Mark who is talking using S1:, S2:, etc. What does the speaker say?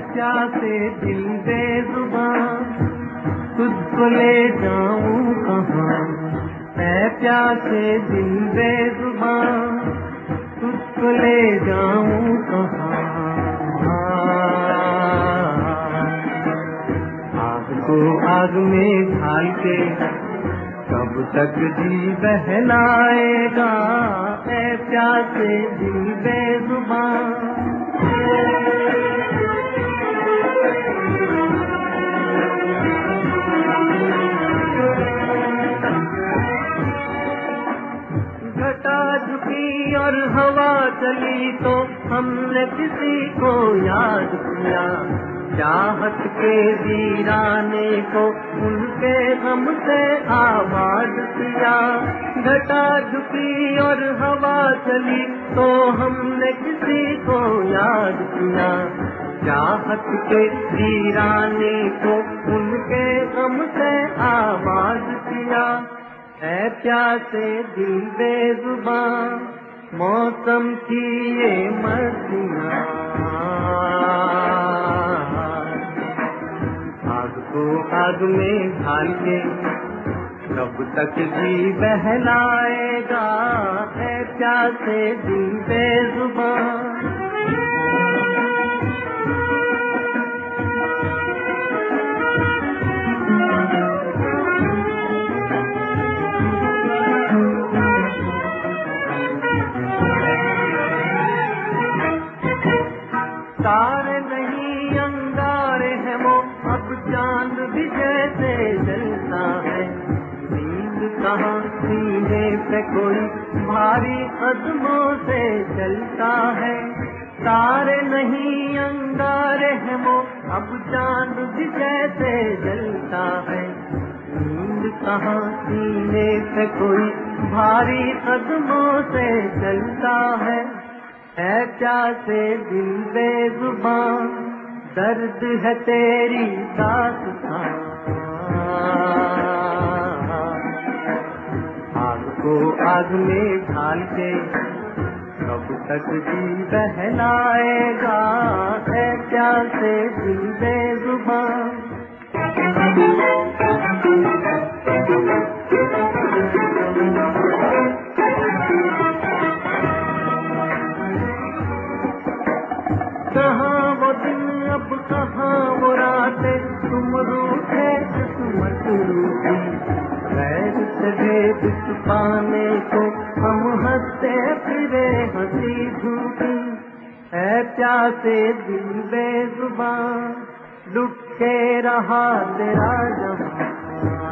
S1: प्यासे दिल बेजुबान, तुझको ले जाऊं कहाँ, है प्यासे दिल बेजुबान, तुझको ले जाऊं कहाँ। आग को आग में ढाल के कब तक जी बहलाएगा, है प्यासे दिल बेजुबान। घटा झुकी और हवा चली तो हमने किसी को याद किया, चाहत के वीराने को उनके गम से आबाद किया। घटा झुकी और हवा चली तो हमने किसी को याद किया, चाहत के वीराने को उनके गम से आबाद किया। है प्यासे दिल बेजुबान, मौसम की ये मस्तियाँ, आग को आग में ढाल के कब तक जी बहलाएगा, है प्यासे दिल बेजुबान। तारे नहीं अंगारे हैं वो, अब चांद भी जैसे जलता है। नींद कहाँ सीने पे कोई भारी कदमों से चलता है। तारे नहीं अंगारे हैं वो, अब चांद भी जैसे जलता है। नींद कहाँ सीने पे कोई भारी कदमों से चलता है प्यासे दिल बेजुबान, दर्द है तेरी दास्तां। आग को आग में ढाल के कब तक जी बहलाएगा, है प्यासे दिल बेजुबान। कहाँ वो दिन अब कहाँ वो रातें, तुम रूठे किस्मत रूठी। गैर से भेद छुपाने को हम हंसते फिरे हंसी झूठी। है प्यासे दिल बेजुबान, लुट के रहा तेरा जवान।